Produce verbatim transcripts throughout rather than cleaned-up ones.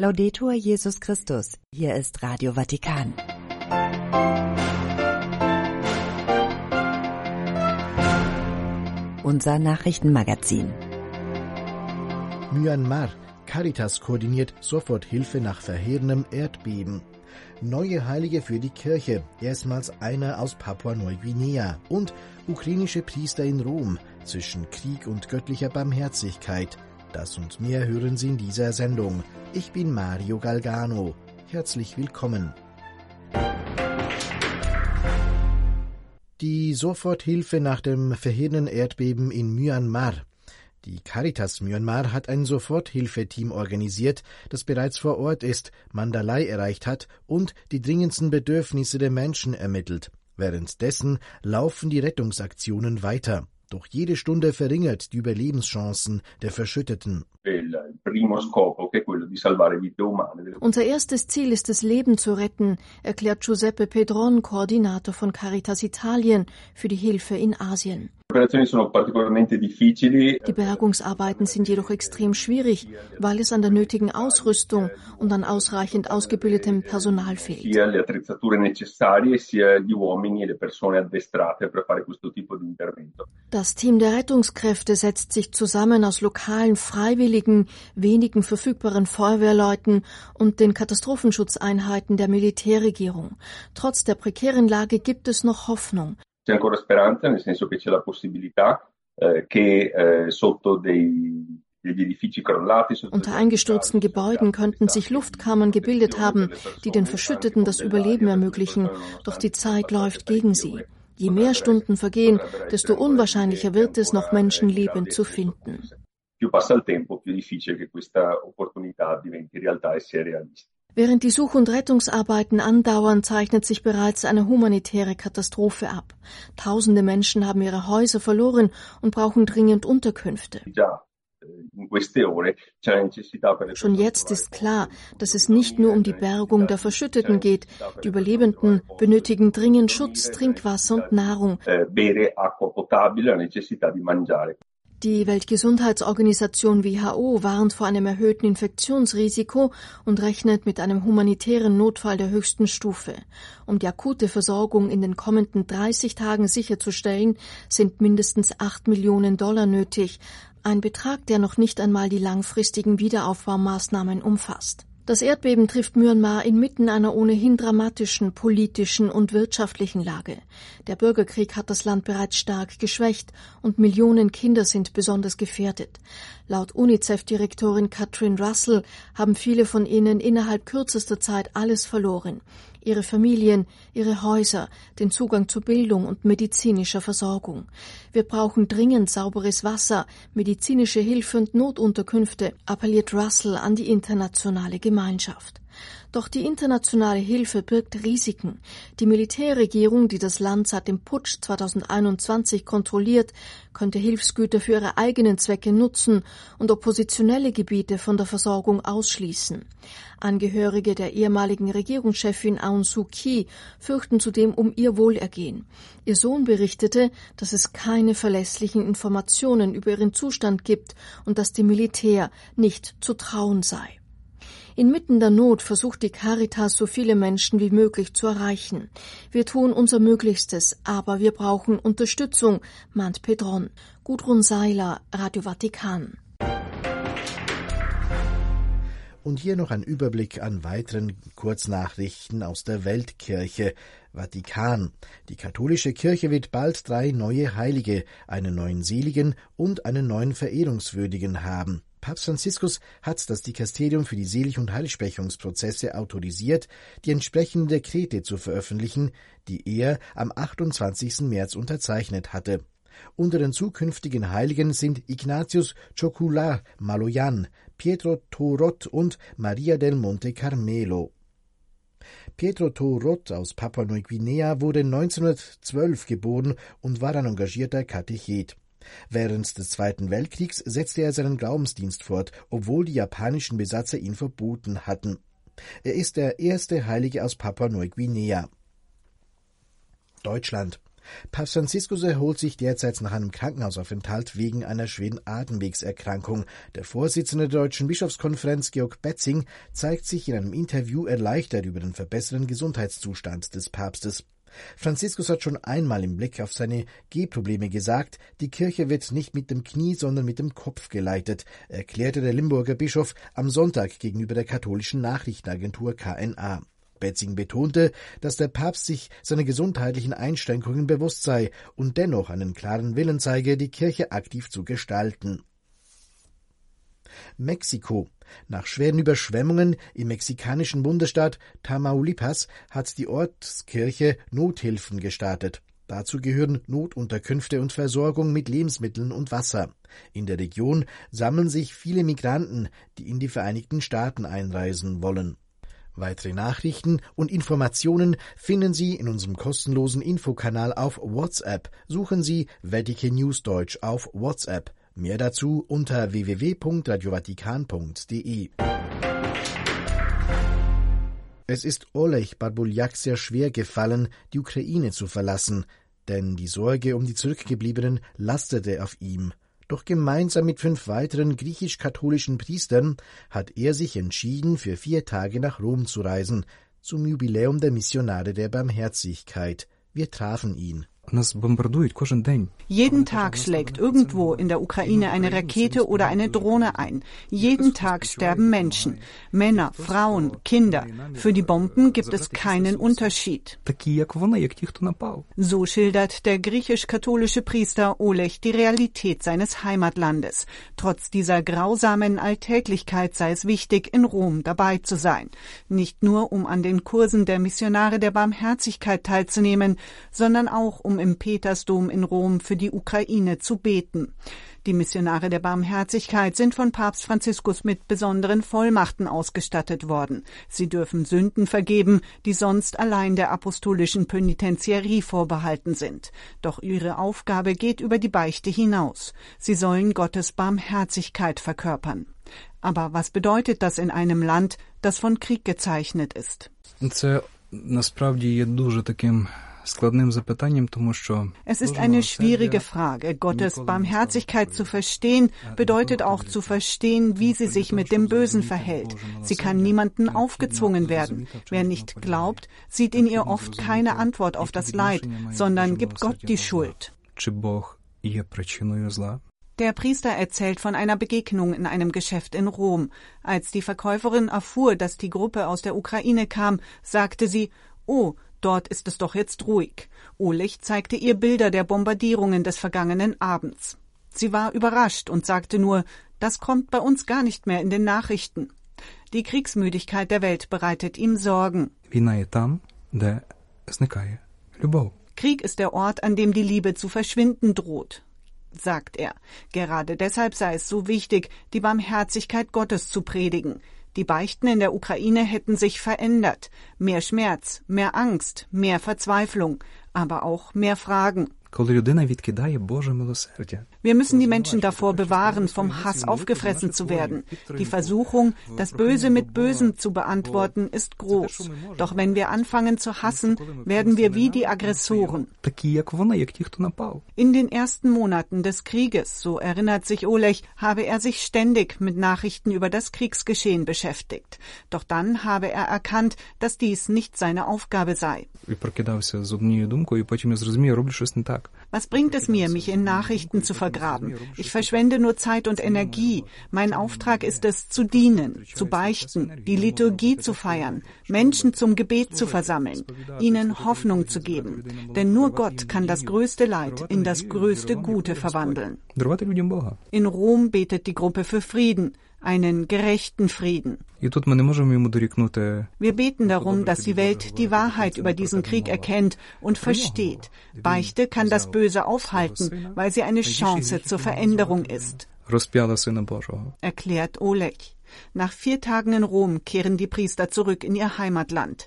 Laudetur Jesus Christus. Hier ist Radio Vatikan. Unser Nachrichtenmagazin. Myanmar. Caritas koordiniert Soforthilfe nach verheerendem Erdbeben. Neue Heilige für die Kirche, erstmals einer aus Papua-Neuguinea. Und ukrainische Priester in Rom, zwischen Krieg und göttlicher Barmherzigkeit. Das und mehr hören Sie in dieser Sendung. Ich bin Mario Galgano. Herzlich willkommen. Die Soforthilfe nach dem verheerenden Erdbeben in Myanmar. Die Caritas Myanmar hat ein Soforthilfeteam organisiert, das bereits vor Ort ist, Mandalay erreicht hat und die dringendsten Bedürfnisse der Menschen ermittelt. Währenddessen laufen die Rettungsaktionen weiter. Doch jede Stunde verringert die Überlebenschancen der Verschütteten. Unser erstes Ziel ist es, Leben zu retten, erklärt Giuseppe Pedron, Koordinator von Caritas Italien für die Hilfe in Asien. Die Bergungsarbeiten sind jedoch extrem schwierig, weil es an der nötigen Ausrüstung und an ausreichend ausgebildetem Personal fehlt. Das Team der Rettungskräfte setzt sich zusammen aus lokalen Freiwilligen, wenigen verfügbaren Feuerwehrleuten und den Katastrophenschutzeinheiten der Militärregierung. Trotz der prekären Lage gibt es noch Hoffnung. C'è ancora speranza, nel senso che c'è la possibilità eh, che eh, sotto dei Unter eingestürzten Gebäuden könnten sich Luftkammern gebildet haben, die den Verschütteten das Überleben ermöglichen, doch die Zeit läuft gegen sie. Je mehr Stunden vergehen, desto unwahrscheinlicher wird es, noch Menschen lebend zu finden. Während die Such- und Rettungsarbeiten andauern, zeichnet sich bereits eine humanitäre Katastrophe ab. Tausende Menschen haben ihre Häuser verloren und brauchen dringend Unterkünfte. Schon jetzt ist klar, dass es nicht nur um die Bergung der Verschütteten geht. Die Überlebenden benötigen dringend Schutz, Trinkwasser und Nahrung. Die Weltgesundheitsorganisation W H O warnt vor einem erhöhten Infektionsrisiko und rechnet mit einem humanitären Notfall der höchsten Stufe. Um die akute Versorgung in den kommenden dreißig Tagen sicherzustellen, sind mindestens acht Millionen Dollar nötig. Ein Betrag, der noch nicht einmal die langfristigen Wiederaufbaumaßnahmen umfasst. Das Erdbeben trifft Myanmar inmitten einer ohnehin dramatischen politischen und wirtschaftlichen Lage. Der Bürgerkrieg hat das Land bereits stark geschwächt und Millionen Kinder sind besonders gefährdet. Laut UNICEF-Direktorin Catherine Russell haben viele von ihnen innerhalb kürzester Zeit alles verloren. Ihre Familien, ihre Häuser, den Zugang zu Bildung und medizinischer Versorgung. Wir brauchen dringend sauberes Wasser, medizinische Hilfe und Notunterkünfte, appelliert Russell an die internationale Gemeinschaft. Doch die internationale Hilfe birgt Risiken. Die Militärregierung, die das Land seit dem Putsch zweitausendeinundzwanzig kontrolliert, könnte Hilfsgüter für ihre eigenen Zwecke nutzen und oppositionelle Gebiete von der Versorgung ausschließen. Angehörige der ehemaligen Regierungschefin Aung Suu Kyi fürchten zudem um ihr Wohlergehen. Ihr Sohn berichtete, dass es keine verlässlichen Informationen über ihren Zustand gibt und dass dem Militär nicht zu trauen sei. Inmitten der Not versucht die Caritas, so viele Menschen wie möglich zu erreichen. Wir tun unser Möglichstes, aber wir brauchen Unterstützung, mahnt Pedron. Gudrun Seiler, Radio Vatikan. Und hier noch ein Überblick an weiteren Kurznachrichten aus der Weltkirche. Vatikan. Die katholische Kirche wird bald drei neue Heilige, einen neuen Seligen und einen neuen Verehrungswürdigen haben. Papst Franziskus hat das Dikasterium für die Selig- und Heiligsprechungsprozesse autorisiert, die entsprechenden Dekrete zu veröffentlichen, die er am achtundzwanzigsten März unterzeichnet hatte. Unter den zukünftigen Heiligen sind Ignatius Chocular Maloyan, Pietro Torot und Maria del Monte Carmelo. Pietro Torot aus Papua-Neuguinea wurde neunzehnhundertzwölf geboren und war ein engagierter Katechet. Während des Zweiten Weltkriegs setzte er seinen Glaubensdienst fort, obwohl die japanischen Besatzer ihn verboten hatten. Er ist der erste Heilige aus Papua-Neuguinea. Deutschland. Papst Franziskus erholt sich derzeit nach einem Krankenhausaufenthalt wegen einer schweren Atemwegserkrankung. Der Vorsitzende der Deutschen Bischofskonferenz, Georg Betzing, zeigt sich in einem Interview erleichtert über den verbesserten Gesundheitszustand des Papstes. Franziskus hat schon einmal im Blick auf seine Gehprobleme gesagt, die Kirche wird nicht mit dem Knie, sondern mit dem Kopf geleitet, erklärte der Limburger Bischof am Sonntag gegenüber der katholischen Nachrichtenagentur K N A. Betzing betonte, dass der Papst sich seiner gesundheitlichen Einschränkungen bewusst sei und dennoch einen klaren Willen zeige, die Kirche aktiv zu gestalten. Mexiko. Nach schweren Überschwemmungen im mexikanischen Bundesstaat Tamaulipas hat die Ortskirche Nothilfen gestartet. Dazu gehören Notunterkünfte und Versorgung mit Lebensmitteln und Wasser. In der Region sammeln sich viele Migranten, die in die Vereinigten Staaten einreisen wollen. Weitere Nachrichten und Informationen finden Sie in unserem kostenlosen Infokanal auf WhatsApp. Suchen Sie Vatican News Deutsch auf WhatsApp. Mehr dazu unter w w w punkt radio vatikan punkt d e. Es ist Oleg Barbuljak sehr schwer gefallen, die Ukraine zu verlassen, denn die Sorge um die Zurückgebliebenen lastete auf ihm. Doch gemeinsam mit fünf weiteren griechisch-katholischen Priestern hat er sich entschieden, für vier Tage nach Rom zu reisen, zum Jubiläum der Missionare der Barmherzigkeit. Wir trafen ihn. Jeden Tag schlägt irgendwo in der Ukraine eine Rakete oder eine Drohne ein. Jeden Tag sterben Menschen, Männer, Frauen, Kinder. Für die Bomben gibt es keinen Unterschied. So schildert der griechisch-katholische Priester Oleg die Realität seines Heimatlandes. Trotz dieser grausamen Alltäglichkeit sei es wichtig, in Rom dabei zu sein. Nicht nur, um an den Kursen der Missionare der Barmherzigkeit teilzunehmen, sondern auch, um im Petersdom in Rom für die Ukraine zu beten. Die Missionare der Barmherzigkeit sind von Papst Franziskus mit besonderen Vollmachten ausgestattet worden. Sie dürfen Sünden vergeben, die sonst allein der apostolischen Penitentiarie vorbehalten sind. Doch ihre Aufgabe geht über die Beichte hinaus. Sie sollen Gottes Barmherzigkeit verkörpern. Aber was bedeutet das in einem Land, das von Krieg gezeichnet ist? Es ist eine schwierige Frage. Gottes Barmherzigkeit zu verstehen, bedeutet auch zu verstehen, wie sie sich mit dem Bösen verhält. Sie kann niemandem aufgezwungen werden. Wer nicht glaubt, sieht in ihr oft keine Antwort auf das Leid, sondern gibt Gott die Schuld. Der Priester erzählt von einer Begegnung in einem Geschäft in Rom. Als die Verkäuferin erfuhr, dass die Gruppe aus der Ukraine kam, sagte sie, »Oh, dort ist es doch jetzt ruhig.« Oleg zeigte ihr Bilder der Bombardierungen des vergangenen Abends. Sie war überrascht und sagte nur, das kommt bei uns gar nicht mehr in den Nachrichten. Die Kriegsmüdigkeit der Welt bereitet ihm Sorgen. Krieg ist der Ort, an dem die Liebe zu verschwinden droht, sagt er. Gerade deshalb sei es so wichtig, die Barmherzigkeit Gottes zu predigen. Die Beichten in der Ukraine hätten sich verändert. Mehr Schmerz, mehr Angst, mehr Verzweiflung, aber auch mehr Fragen. Wir müssen die Menschen davor bewahren, vom Hass aufgefressen zu werden. Die Versuchung, das Böse mit Bösem zu beantworten, ist groß. Doch wenn wir anfangen zu hassen, werden wir wie die Aggressoren. In den ersten Monaten des Krieges, so erinnert sich Oleg, habe er sich ständig mit Nachrichten über das Kriegsgeschehen beschäftigt. Doch dann habe er erkannt, dass dies nicht seine Aufgabe sei. Was bringt es mir, mich in Nachrichten zu vergraben? Ich verschwende nur Zeit und Energie. Mein Auftrag ist es, zu dienen, zu beichten, die Liturgie zu feiern, Menschen zum Gebet zu versammeln, ihnen Hoffnung zu geben. Denn nur Gott kann das größte Leid in das größte Gute verwandeln. In Rom betet die Gruppe für Frieden, einen gerechten Frieden. Wir beten darum, dass die Welt die Wahrheit über diesen Krieg erkennt und versteht. Beichte kann das Böse aufhalten, weil sie eine Chance zur Veränderung ist, erklärt Oleg. Nach vier Tagen in Rom kehren die Priester zurück in ihr Heimatland.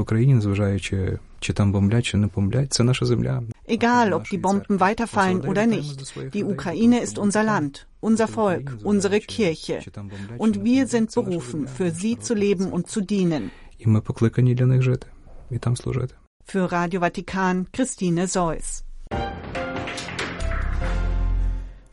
Egal, ob die Bomben weiterfallen oder nicht, die Ukraine ist unser Land, unser Volk, unsere Kirche. Und wir sind berufen, für sie zu leben und zu dienen. Für Radio Vatikan, Christine Seuss.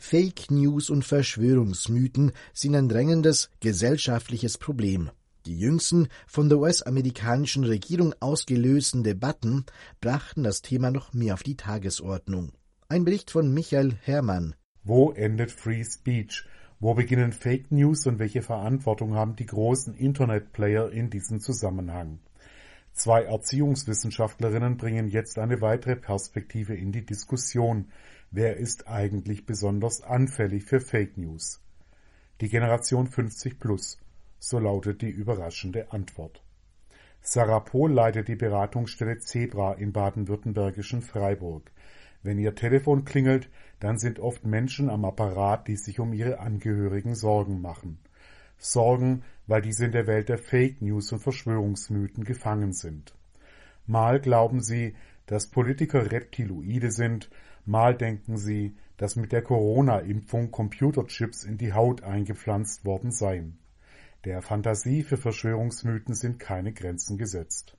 Fake News und Verschwörungsmythen sind ein drängendes gesellschaftliches Problem. Die jüngsten von der U S-amerikanischen Regierung ausgelösten Debatten brachten das Thema noch mehr auf die Tagesordnung. Ein Bericht von Michael Herrmann. Wo endet Free Speech? Wo beginnen Fake News und welche Verantwortung haben die großen Internetplayer in diesem Zusammenhang? Zwei Erziehungswissenschaftlerinnen bringen jetzt eine weitere Perspektive in die Diskussion. Wer ist eigentlich besonders anfällig für Fake News? Die Generation fünfzig plus, so lautet die überraschende Antwort. Sarah Pohl leitet die Beratungsstelle Zebra im baden-württembergischen Freiburg. Wenn ihr Telefon klingelt, dann sind oft Menschen am Apparat, die sich um ihre Angehörigen Sorgen machen. Sorgen, weil diese in der Welt der Fake News und Verschwörungsmythen gefangen sind. Mal glauben sie, dass Politiker Reptiloide sind, mal denken sie, dass mit der Corona-Impfung Computerchips in die Haut eingepflanzt worden seien. Der Fantasie für Verschwörungsmythen sind keine Grenzen gesetzt.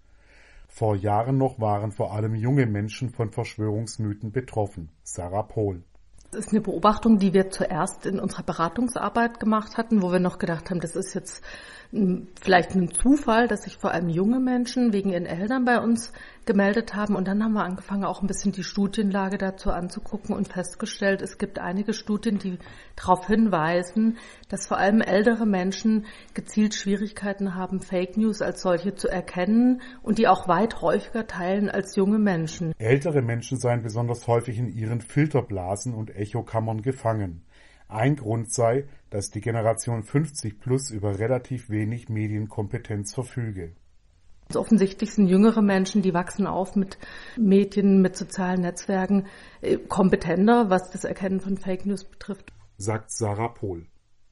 Vor Jahren noch waren vor allem junge Menschen von Verschwörungsmythen betroffen. Sarah Pohl. Das ist eine Beobachtung, die wir zuerst in unserer Beratungsarbeit gemacht hatten, wo wir noch gedacht haben, das ist jetzt vielleicht ein Zufall, dass sich vor allem junge Menschen wegen ihren Eltern bei uns gemeldet haben. Und dann haben wir angefangen, auch ein bisschen die Studienlage dazu anzugucken und festgestellt, es gibt einige Studien, die darauf hinweisen, dass vor allem ältere Menschen gezielt Schwierigkeiten haben, Fake News als solche zu erkennen und die auch weit häufiger teilen als junge Menschen. Ältere Menschen seien besonders häufig in ihren Filterblasen und Echokammern gefangen. Ein Grund sei, dass die Generation fünfzig plus über relativ wenig Medienkompetenz verfüge. Also offensichtlich sind jüngere Menschen, die wachsen auf mit Medien, mit sozialen Netzwerken, kompetenter, was das Erkennen von Fake News betrifft, sagt Sarah Pohl.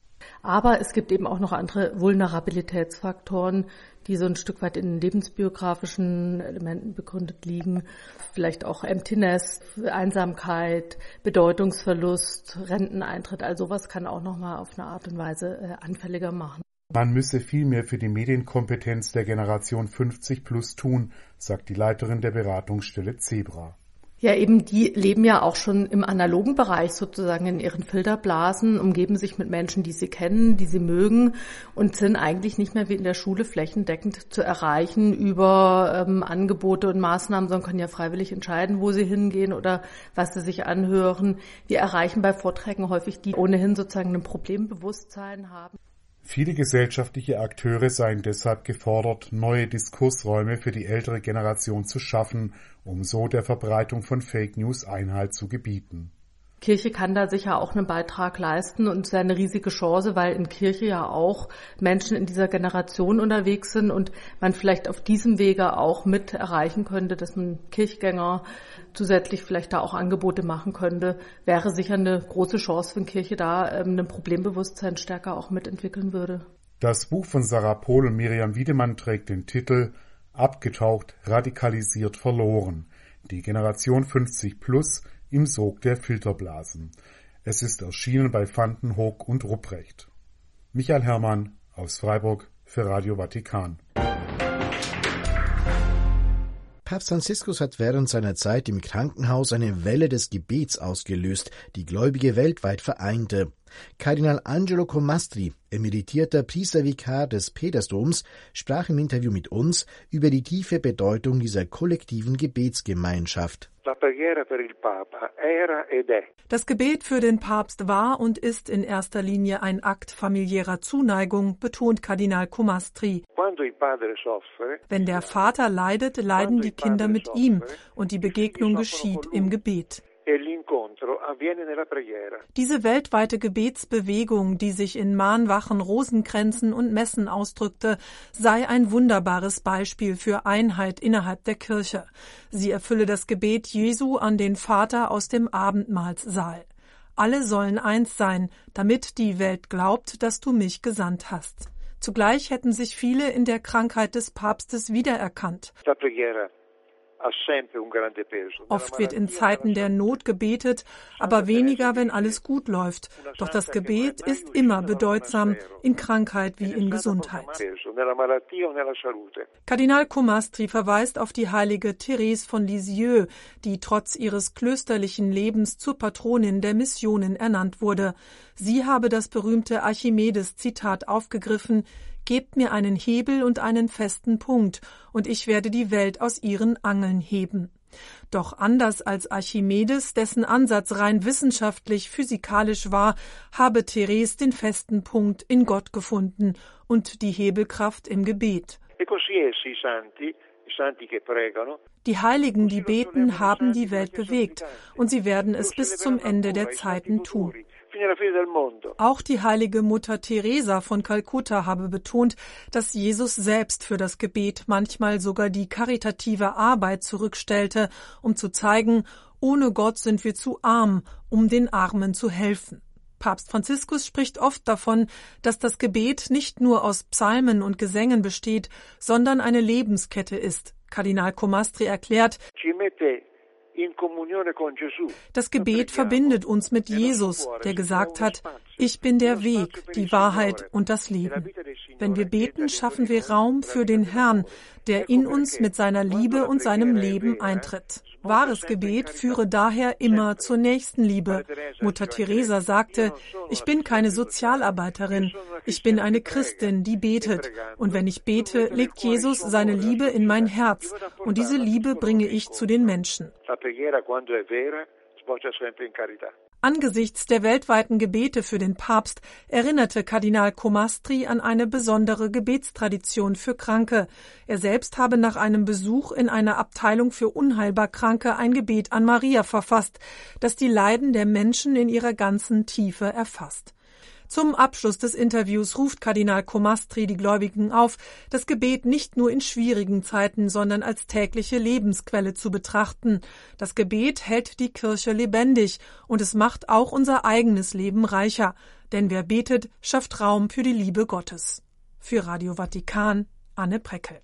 Aber es gibt eben auch noch andere Vulnerabilitätsfaktoren, die so ein Stück weit in lebensbiografischen Elementen begründet liegen. Vielleicht auch Emptiness, Einsamkeit, Bedeutungsverlust, Renteneintritt. All sowas kann auch nochmal auf eine Art und Weise äh, anfälliger machen. Man müsse viel mehr für die Medienkompetenz der Generation fünfzig plus tun, sagt die Leiterin der Beratungsstelle Zebra. Ja, eben die leben ja auch schon im analogen Bereich sozusagen in ihren Filterblasen, umgeben sich mit Menschen, die sie kennen, die sie mögen und sind eigentlich nicht mehr wie in der Schule flächendeckend zu erreichen über ähm, Angebote und Maßnahmen, sondern können ja freiwillig entscheiden, wo sie hingehen oder was sie sich anhören. Wir erreichen bei Vorträgen häufig die ohnehin sozusagen ein Problembewusstsein haben. Viele gesellschaftliche Akteure seien deshalb gefordert, neue Diskursräume für die ältere Generation zu schaffen, um so der Verbreitung von Fake News Einhalt zu gebieten. Kirche kann da sicher auch einen Beitrag leisten und es ist eine riesige Chance, weil in Kirche ja auch Menschen in dieser Generation unterwegs sind und man vielleicht auf diesem Wege auch mit erreichen könnte, dass man Kirchgänger zusätzlich vielleicht da auch Angebote machen könnte. Wäre sicher eine große Chance, wenn Kirche da ein Problembewusstsein stärker auch mitentwickeln würde. Das Buch von Sarah Pohl und Miriam Wiedemann trägt den Titel Abgetaucht, radikalisiert, verloren. Die Generation fünfzig plus im Sog der Filterblasen. Es ist erschienen bei Vanten, Hoog und Rupprecht. Michael Herrmann aus Freiburg für Radio Vatikan. Papst Franziskus hat während seiner Zeit im Krankenhaus eine Welle des Gebets ausgelöst, die Gläubige weltweit vereinte. Kardinal Angelo Comastri, emeritierter Priestervikar des Petersdoms, sprach im Interview mit uns über die tiefe Bedeutung dieser kollektiven Gebetsgemeinschaft. Das Gebet für den Papst war und ist in erster Linie ein Akt familiärer Zuneigung, betont Kardinal Comastri. Wenn der Vater leidet, leiden die Kinder mit ihm und die Begegnung geschieht im Gebet. Diese weltweite Gebetsbewegung, die sich in Mahnwachen, Rosenkränzen und Messen ausdrückte, sei ein wunderbares Beispiel für Einheit innerhalb der Kirche. Sie erfülle das Gebet Jesu an den Vater aus dem Abendmahlssaal. Alle sollen eins sein, damit die Welt glaubt, dass du mich gesandt hast. Zugleich hätten sich viele in der Krankheit des Papstes wiedererkannt. Oft wird in Zeiten der Not gebetet, aber weniger, wenn alles gut läuft. Doch das Gebet ist immer bedeutsam, in Krankheit wie in Gesundheit. Kardinal Comastri verweist auf die heilige Therese von Lisieux, die trotz ihres klösterlichen Lebens zur Patronin der Missionen ernannt wurde. Sie habe das berühmte Archimedes-Zitat aufgegriffen: Gebt mir einen Hebel und einen festen Punkt, und ich werde die Welt aus ihren Angeln heben. Doch anders als Archimedes, dessen Ansatz rein wissenschaftlich, physikalisch war, habe Therese den festen Punkt in Gott gefunden und die Hebelkraft im Gebet. Die Heiligen, die beten, haben die Welt bewegt, und sie werden es bis zum Ende der Zeiten tun. Auch die heilige Mutter Teresa von Kalkutta habe betont, dass Jesus selbst für das Gebet manchmal sogar die karitative Arbeit zurückstellte, um zu zeigen, ohne Gott sind wir zu arm, um den Armen zu helfen. Papst Franziskus spricht oft davon, dass das Gebet nicht nur aus Psalmen und Gesängen besteht, sondern eine Lebenskette ist. Kardinal Comastri erklärt, das Gebet verbindet uns mit Jesus, der gesagt hat, ich bin der Weg, die Wahrheit und das Leben. Wenn wir beten, schaffen wir Raum für den Herrn, der in uns mit seiner Liebe und seinem Leben eintritt. Wahres Gebet führe daher immer zur Nächstenliebe. Mutter Teresa sagte, ich bin keine Sozialarbeiterin, ich bin eine Christin, die betet. Und wenn ich bete, legt Jesus seine Liebe in mein Herz. Und diese Liebe bringe ich zu den Menschen. Angesichts der weltweiten Gebete für den Papst erinnerte Kardinal Comastri an eine besondere Gebetstradition für Kranke. Er selbst habe nach einem Besuch in einer Abteilung für unheilbar Kranke ein Gebet an Maria verfasst, das die Leiden der Menschen in ihrer ganzen Tiefe erfasst. Zum Abschluss des Interviews ruft Kardinal Comastri die Gläubigen auf, das Gebet nicht nur in schwierigen Zeiten, sondern als tägliche Lebensquelle zu betrachten. Das Gebet hält die Kirche lebendig und es macht auch unser eigenes Leben reicher. Denn wer betet, schafft Raum für die Liebe Gottes. Für Radio Vatikan, Anne Preckel.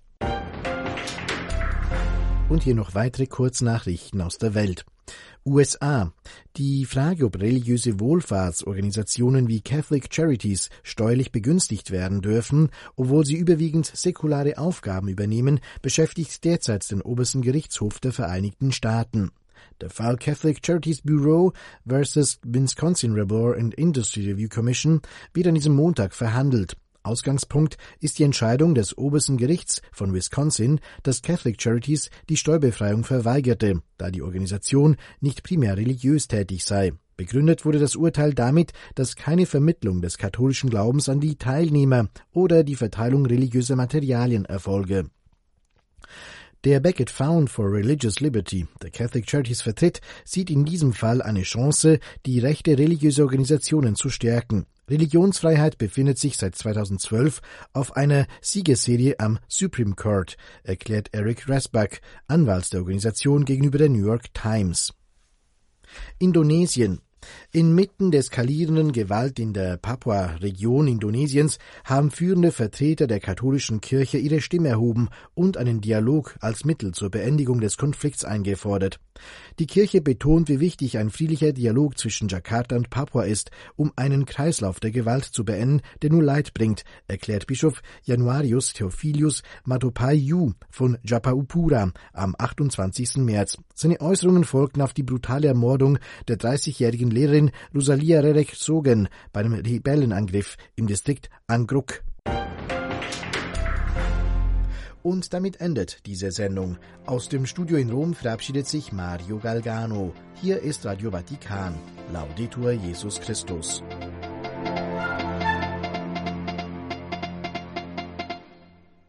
Und hier noch weitere Kurznachrichten aus der Welt. U S A. Die Frage, ob religiöse Wohlfahrtsorganisationen wie Catholic Charities steuerlich begünstigt werden dürfen, obwohl sie überwiegend säkulare Aufgaben übernehmen, beschäftigt derzeit den obersten Gerichtshof der Vereinigten Staaten. Der Fall Catholic Charities Bureau versus Wisconsin Labor and Industry Review Commission wird an diesem Montag verhandelt. Ausgangspunkt ist die Entscheidung des obersten Gerichts von Wisconsin, dass Catholic Charities die Steuerbefreiung verweigerte, da die Organisation nicht primär religiös tätig sei. Begründet wurde das Urteil damit, dass keine Vermittlung des katholischen Glaubens an die Teilnehmer oder die Verteilung religiöser Materialien erfolge. Der Becket Fund for Religious Liberty, der Catholic Charities vertritt, sieht in diesem Fall eine Chance, die Rechte religiöser Organisationen zu stärken. Religionsfreiheit befindet sich seit zweitausendzwölf auf einer Siegesserie am Supreme Court, erklärt Eric Rasbach, Anwalt der Organisation, gegenüber der New York Times. Indonesien. Inmitten der eskalierenden Gewalt in der Papua-Region Indonesiens haben führende Vertreter der katholischen Kirche ihre Stimme erhoben und einen Dialog als Mittel zur Beendigung des Konflikts eingefordert. Die Kirche betont, wie wichtig ein friedlicher Dialog zwischen Jakarta und Papua ist, um einen Kreislauf der Gewalt zu beenden, der nur Leid bringt, erklärt Bischof Januarius Theophilus Matopayu von Japayapura am achtundzwanzigsten März. Seine Äußerungen folgten auf die brutale Ermordung der dreißigjährigen Lehrerin Rosalia Rerek Sogen bei einem Rebellenangriff im Distrikt Angruk. Und damit endet diese Sendung. Aus dem Studio in Rom verabschiedet sich Mario Galgano. Hier ist Radio Vatikan. Laudetur Jesus Christus.